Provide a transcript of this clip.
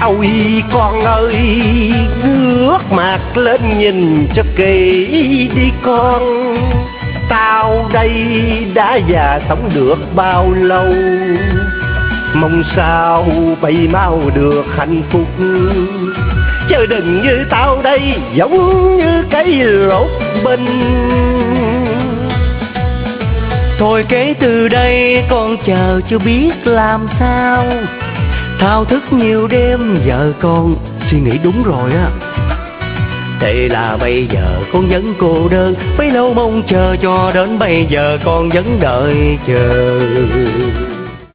Ôi con ơi, ngước mặt lên nhìn cho kỹ đi con. Tao đây đã già sống được bao lâu, mong sao bay mau được hạnh phúc. Chứ đừng như tao đây giống như cây lột bình. Thôi kể từ đây con chờ chưa biết làm sao. Thao thức nhiều đêm vợ con suy nghĩ đúng rồi á. Thế là bây giờ con vẫn cô đơn, bấy lâu mong chờ cho đến bây giờ con vẫn đợi chờ.